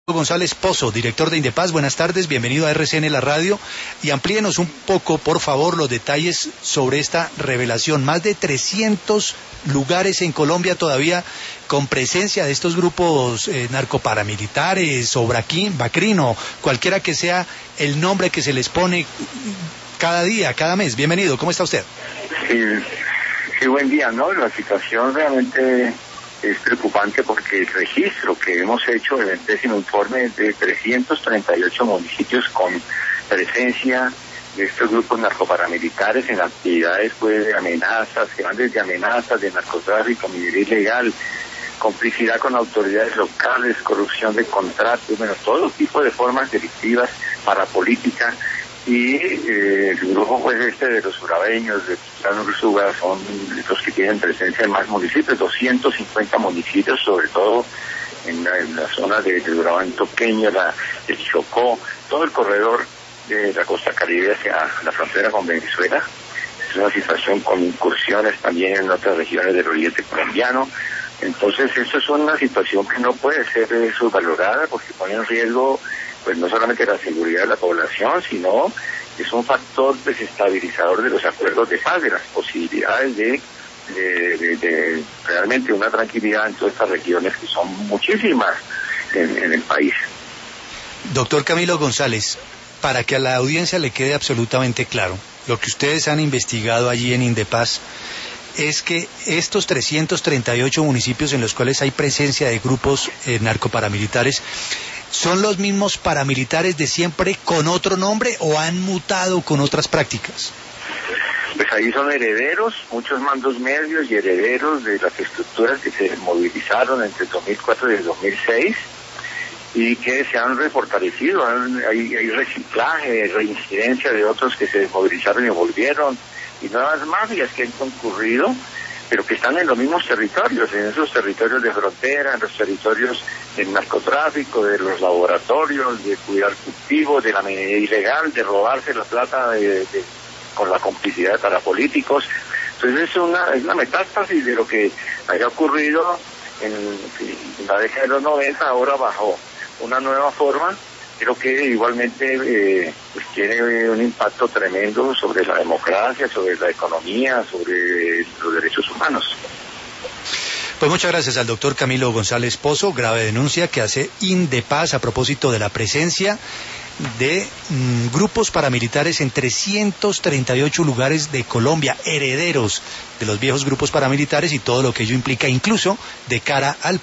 González Pozo, director de Indepaz, buenas tardes, bienvenido a RCN La Radio y amplíenos un poco, por favor, los detalles sobre esta revelación. Más de 300 lugares en Colombia todavía con presencia de estos grupos narcoparamilitares o Bacrino, cualquiera que sea el nombre que se les pone cada día, cada mes. Bienvenido, ¿cómo está usted? Sí, buen día, ¿no? La situación realmente es preocupante porque el registro que hemos hecho en el 10º informe es de 338 municipios con presencia de estos grupos narcoparamilitares en actividades pues de amenazas, que van desde amenazas de narcotráfico, minería ilegal, complicidad con autoridades locales, corrupción de contratos, bueno, todo tipo de formas delictivas, parapolítica. Y el grupo pues de los urabeños, de Urzúa, son los que tienen presencia en más municipios, 250 municipios, sobre todo en la zona de Urabá antioqueño, el Chocó, todo el corredor de la costa caribe hacia la frontera con Venezuela. Es una situación con incursiones también en otras regiones del oriente colombiano. Entonces, esto es una situación que no puede ser subvalorada porque pone en riesgo pues no solamente la seguridad de la población, sino es un factor desestabilizador de los acuerdos de paz, de las posibilidades de realmente una tranquilidad en todas estas regiones que son muchísimas en el país. Doctor Camilo González, para que a la audiencia le quede absolutamente claro, lo que ustedes han investigado allí en Indepaz es que estos 338 municipios en los cuales hay presencia de grupos narcoparamilitares ¿son los mismos paramilitares de siempre con otro nombre o han mutado con otras prácticas? Pues ahí son herederos, muchos mandos medios y herederos de las estructuras que se movilizaron entre el 2004 y el 2006 y que se han refortalecido. Hay reciclaje, reincidencia de otros que se desmovilizaron y volvieron, y nuevas mafias que han concurrido, pero que están en los mismos territorios, en esos territorios de frontera, en los territorios del narcotráfico, de los laboratorios, de cuidar cultivos, de la minería ilegal, de robarse la plata con la complicidad de parapolíticos. Entonces es una metástasis de lo que haya ocurrido en la década de los 90, ahora bajo una nueva forma. Creo que igualmente pues tiene un impacto tremendo sobre la democracia, sobre la economía, sobre los derechos humanos. Pues muchas gracias al doctor Camilo González Pozo, grave denuncia que hace Indepaz a propósito de la presencia de grupos paramilitares en 338 lugares de Colombia, herederos de los viejos grupos paramilitares y todo lo que ello implica, incluso de cara al